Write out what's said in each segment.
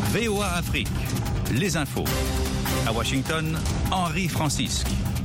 VOA Afrique, les infos. À Washington, Henri Francisque.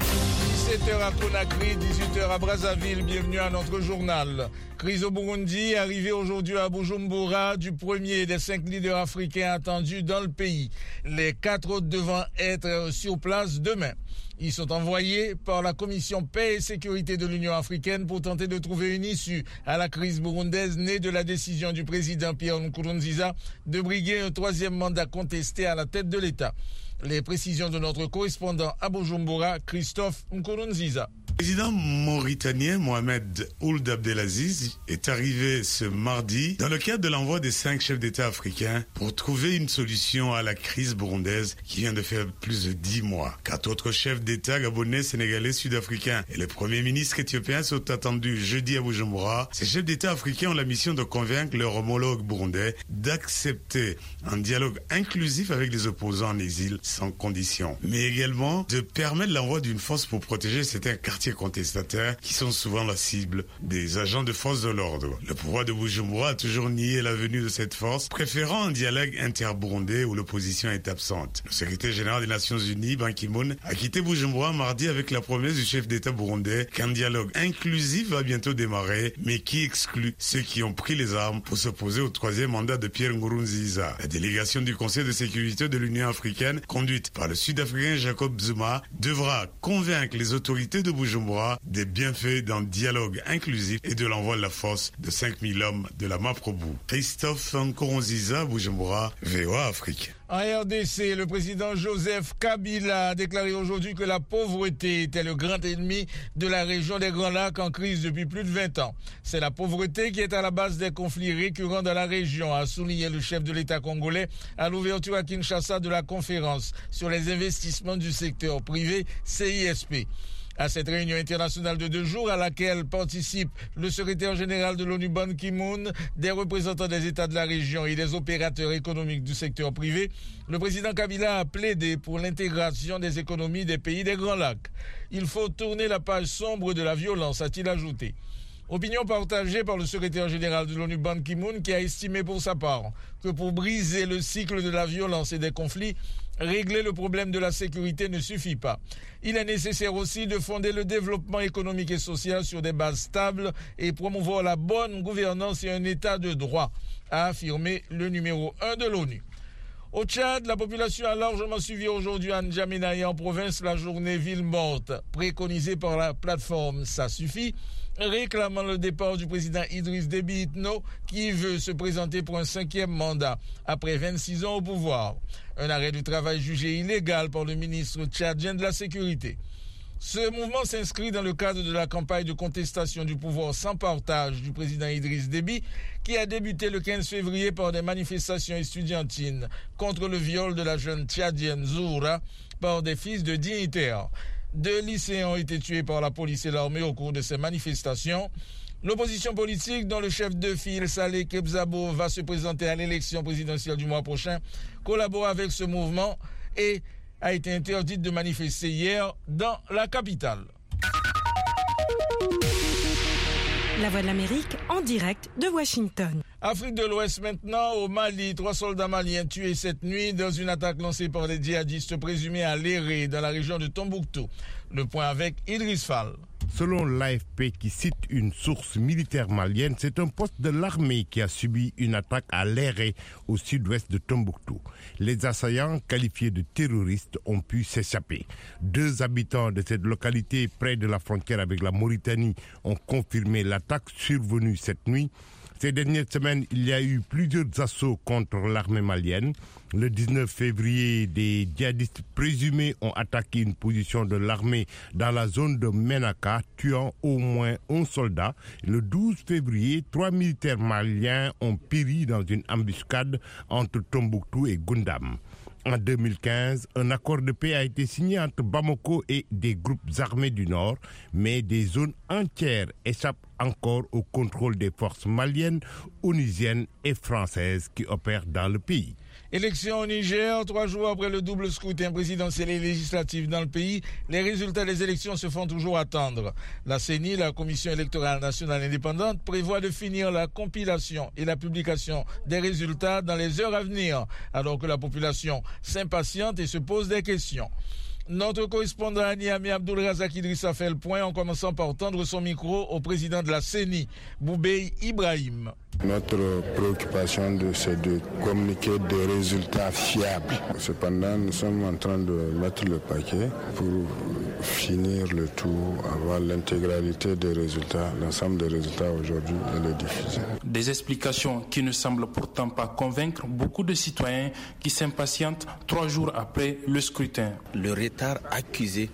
17h à Conakry, 18h à Brazzaville, bienvenue à notre journal. Crise au Burundi, arrivée aujourd'hui à Bujumbura du premier des 5 leaders africains attendus dans le pays. Les 4 autres devant être sur place demain. Ils sont envoyés par la Commission Paix et Sécurité de l'Union africaine pour tenter de trouver une issue à la crise burundaise née de la décision du président Pierre Nkurunziza de briguer un 3e mandat contesté à la tête de l'État. Les précisions de notre correspondant à Bujumbura, Christophe Nkurunziza. Le président mauritanien Mohamed Ould Abdelaziz est arrivé ce mardi dans le cadre de l'envoi des 5 chefs d'État africains pour trouver une solution à la crise burundaise qui vient de faire plus de 10 mois. 4 autres chefs d'État gabonais, sénégalais, sud-africains et le premier ministre éthiopien sont attendus jeudi à Bujumbura. Ces chefs d'État africains ont la mission de convaincre leurs homologues burundais d'accepter un dialogue inclusif avec les opposants en exil sans condition, mais également de permettre l'envoi d'une force pour protéger certains quartiers contestataires qui sont souvent la cible des agents de force de l'ordre. Le pouvoir de Bujumbura a toujours nié la venue de cette force, préférant un dialogue inter-burundais où l'opposition est absente. Le secrétaire général des Nations Unies, Ban Ki-moon, a quitté Bujumbura mardi avec la promesse du chef d'État burundais qu'un dialogue inclusif va bientôt démarrer, mais qui exclut ceux qui ont pris les armes pour s'opposer au 3e mandat de Pierre Nkurunziza. La délégation du Conseil de sécurité de l'Union africaine, conduite par le Sud-Africain Jacob Zuma, devra convaincre les autorités de Bujumbura des bienfaits d'un dialogue inclusif et de l'envoi de la force de 5000 hommes de la MAPROBU. Christophe Nkurunziza, Bujumbura, VOA Afrique. En RDC, le président Joseph Kabila a déclaré aujourd'hui que la pauvreté était le grand ennemi de la région des Grands Lacs en crise depuis plus de 20 ans. C'est la pauvreté qui est à la base des conflits récurrents dans la région, a souligné le chef de l'État congolais à l'ouverture à Kinshasa de la conférence sur les investissements du secteur privé CISP. À cette réunion internationale de 2 jours à laquelle participe le secrétaire général de l'ONU Ban Ki-moon, des représentants des États de la région et des opérateurs économiques du secteur privé, le président Kabila a plaidé pour l'intégration des économies des pays des Grands Lacs. Il faut tourner la page sombre de la violence, a-t-il ajouté. Opinion partagée par le secrétaire général de l'ONU Ban Ki-moon qui a estimé pour sa part que pour briser le cycle de la violence et des conflits, régler le problème de la sécurité ne suffit pas. Il est nécessaire aussi de fonder le développement économique et social sur des bases stables et promouvoir la bonne gouvernance et un état de droit, a affirmé le numéro 1 de l'ONU. Au Tchad, la population a largement suivi aujourd'hui à N'Djamena et en province la journée ville morte, préconisée par la plateforme Ça Suffit, réclamant le départ du président Idriss Déby Itno qui veut se présenter pour un 5e mandat après 26 ans au pouvoir. Un arrêt du travail jugé illégal par le ministre tchadien de la Sécurité. Ce mouvement s'inscrit dans le cadre de la campagne de contestation du pouvoir sans partage du président Idriss Déby qui a débuté le 15 février par des manifestations estudiantines contre le viol de la jeune tchadienne Zoura par des fils de dignitaires. 2 lycéens ont été tués par la police et l'armée au cours de ces manifestations. L'opposition politique, dont le chef de file Saleh Kebzabo va se présenter à l'élection présidentielle du mois prochain, collabore avec ce mouvement et a été interdite de manifester hier dans la capitale. La Voix de l'Amérique en direct de Washington. Afrique de l'Ouest maintenant, au Mali, 3 soldats maliens tués cette nuit dans une attaque lancée par des djihadistes présumés à Léré, dans la région de Tombouctou. Le point avec Idriss Fall. Selon l'AFP qui cite une source militaire malienne, c'est un poste de l'armée qui a subi une attaque à Léré, au sud-ouest de Tombouctou. Les assaillants, qualifiés de terroristes, ont pu s'échapper. 2 habitants de cette localité près de la frontière avec la Mauritanie ont confirmé l'attaque survenue cette nuit. Ces dernières semaines, il y a eu plusieurs assauts contre l'armée malienne. Le 19 février, des djihadistes présumés ont attaqué une position de l'armée dans la zone de Menaka, tuant au moins 11 soldats. Le 12 février, 3 militaires maliens ont péri dans une embuscade entre Tombouctou et Goundam. En 2015, un accord de paix a été signé entre Bamako et des groupes armés du Nord, mais des zones entières échappent encore au contrôle des forces maliennes, onusiennes et françaises qui opèrent dans le pays. Élection au Niger, 3 jours après le double scrutin présidentiel et législatif dans le pays, les résultats des élections se font toujours attendre. La CENI, la Commission électorale nationale indépendante, prévoit de finir la compilation et la publication des résultats dans les heures à venir, alors que la population s'impatiente et se pose des questions. Notre correspondant à Niamey, Abdulrazak Idrissa, fait le point en commençant par tendre son micro au président de la CENI, Boubei Ibrahim. Notre préoccupation, c'est de communiquer des résultats fiables. Cependant, nous sommes en train de mettre le paquet pour finir le tout, avoir l'intégralité des résultats, l'ensemble des résultats aujourd'hui et les diffuser. Des explications qui ne semblent pourtant pas convaincre beaucoup de citoyens qui s'impatientent 3 jours après le scrutin. Le retard accusé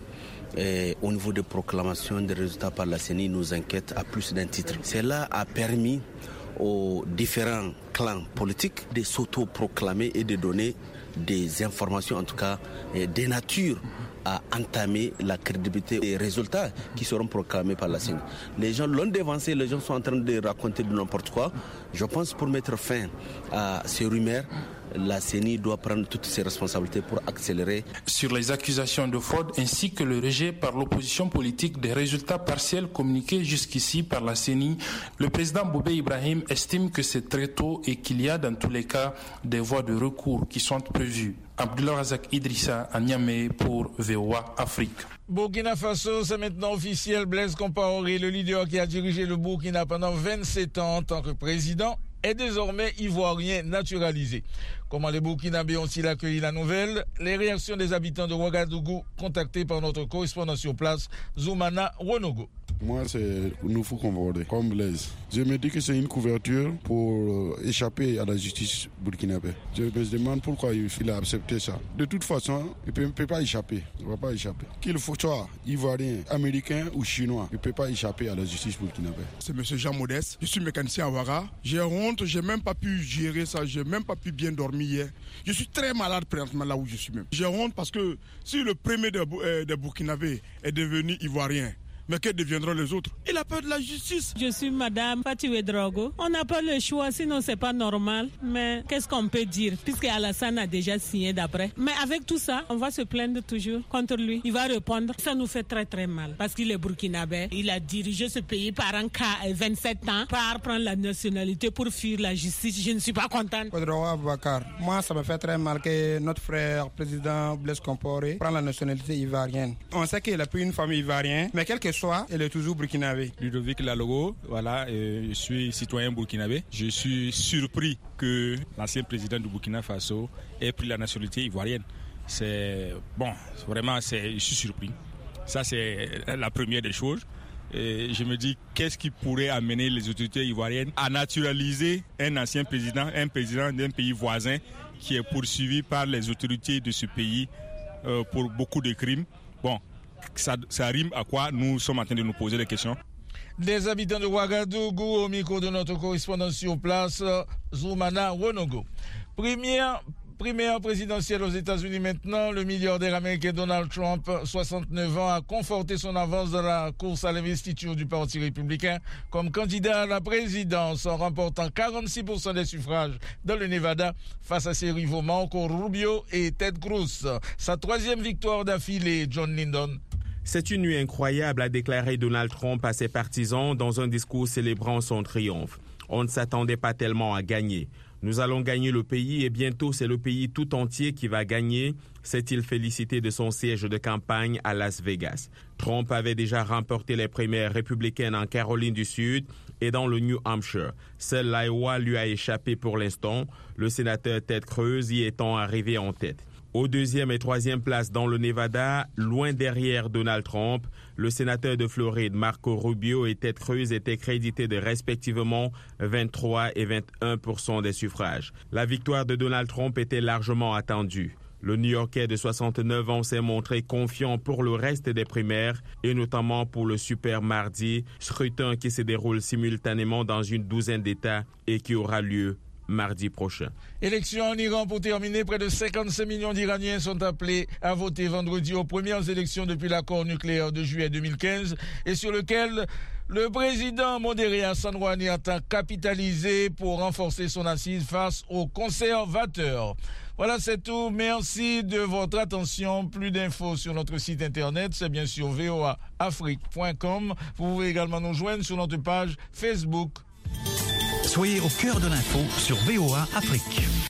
au niveau de proclamation des résultats par la CENI nous inquiète à plus d'un titre. Cela a permis aux différents clans politiques de s'auto-proclamer et de donner des informations, en tout cas des natures à entamer la crédibilité des résultats qui seront proclamés par la CENI. Les gens l'ont dévancé, les gens sont en train de raconter de n'importe quoi. Je pense pour mettre fin à ces rumeurs, la CENI doit prendre toutes ses responsabilités pour accélérer. Sur les accusations de fraude ainsi que le rejet par l'opposition politique des résultats partiels communiqués jusqu'ici par la CENI, le président Boubei Ibrahim estime que c'est très tôt et qu'il y a dans tous les cas des voies de recours qui sont prévues. Abdulrazak Idrissa à Niamey pour VOA Afrique. Burkina Faso, c'est maintenant officiel. Blaise Compaoré, le leader qui a dirigé le Burkina pendant 27 ans en tant que président, est désormais ivoirien naturalisé. Comment les Burkinabés ont-ils accueilli la nouvelle? Les réactions des habitants de Ouagadougou contactés par notre correspondant sur place, Zoumana Wonogo. Moi, c'est Noufou Convordé, comme Blaise. Je me dis que c'est une couverture pour échapper à la justice burkinabé. Je me demande pourquoi il a accepté ça. De toute façon, il ne peut pas échapper. Il ne va pas échapper. Qu'il soit ivoirien, américain ou chinois, il ne peut pas échapper à la justice burkinabé. C'est M. Jean Modeste. Je suis mécanicien à Ouaga. J'ai honte, je n'ai même pas pu gérer ça. Je n'ai même pas pu bien dormir hier. Je suis très malade présentement là où je suis même. J'ai honte parce que si le premier des Burkinabés est devenu ivoirien, mais que deviendront les autres? Il a peur de la justice. Je suis Madame Fatiwe Drogo. On n'a pas le choix, sinon c'est pas normal. Mais qu'est-ce qu'on peut dire, puisque Alassane a déjà signé d'après. Mais avec tout ça, on va se plaindre toujours contre lui. Il va répondre. Ça nous fait très très mal, parce qu'il est burkinabé. Il a dirigé ce pays pendant 27 ans, par prendre la nationalité pour fuir la justice. Je ne suis pas contente. Moi, ça me fait très mal que notre frère président Blaise Compaoré prend la nationalité ivoirienne. On sait qu'il a pris une famille ivoirienne, mais quel que soit, elle est toujours burkinabé. Ludovic Lalogo, voilà, je suis citoyen burkinabé. Je suis surpris que l'ancien président du Burkina Faso ait pris la nationalité ivoirienne. C'est bon, vraiment, je suis surpris. Ça, c'est la première des choses. Et je me dis, qu'est-ce qui pourrait amener les autorités ivoiriennes à naturaliser un ancien président, un président d'un pays voisin qui est poursuivi par les autorités de ce pays pour beaucoup de crimes. Bon. Ça rime à quoi nous sommes en train de nous poser des questions. Des habitants de Ouagadougou au micro de notre correspondant sur place, Zoumana Wonogo. Primaire présidentielle aux États-Unis maintenant, le milliardaire américain Donald Trump, 69 ans, a conforté son avance dans la course à l'investiture du Parti républicain comme candidat à la présidence en remportant 46% des suffrages dans le Nevada face à ses rivaux Marco Rubio et Ted Cruz. Sa 3e victoire d'affilée, John Lyndon. C'est une nuit incroyable, a déclaré Donald Trump à ses partisans dans un discours célébrant son triomphe. On ne s'attendait pas tellement à gagner. Nous allons gagner le pays et bientôt c'est le pays tout entier qui va gagner, s'est-il félicité de son siège de campagne à Las Vegas. Trump avait déjà remporté les primaires républicaines en Caroline du Sud et dans le New Hampshire. Seul l'Iowa lui a échappé pour l'instant, le sénateur Ted Cruz y étant arrivé en tête. Aux 2e et 3e places dans le Nevada, loin derrière Donald Trump, le sénateur de Floride Marco Rubio et Ted Cruz étaient crédités de respectivement 23 et 21% des suffrages. La victoire de Donald Trump était largement attendue. Le New-Yorkais de 69 ans s'est montré confiant pour le reste des primaires et notamment pour le super mardi, scrutin qui se déroule simultanément dans une douzaine d'États et qui aura lieu mardi prochain. Élection en Iran pour terminer. Près de 55 millions d'Iraniens sont appelés à voter vendredi aux premières élections depuis l'accord nucléaire de juillet 2015 et sur lequel Le président modéré Hassan Rouhani entend capitaliser pour renforcer son assise face aux conservateurs. Voilà, c'est tout. Merci de votre attention. Plus d'infos sur notre site internet, c'est bien sûr voaafrique.com. Vous pouvez également nous joindre sur notre page Facebook. Soyez au cœur de l'info sur VOA Afrique.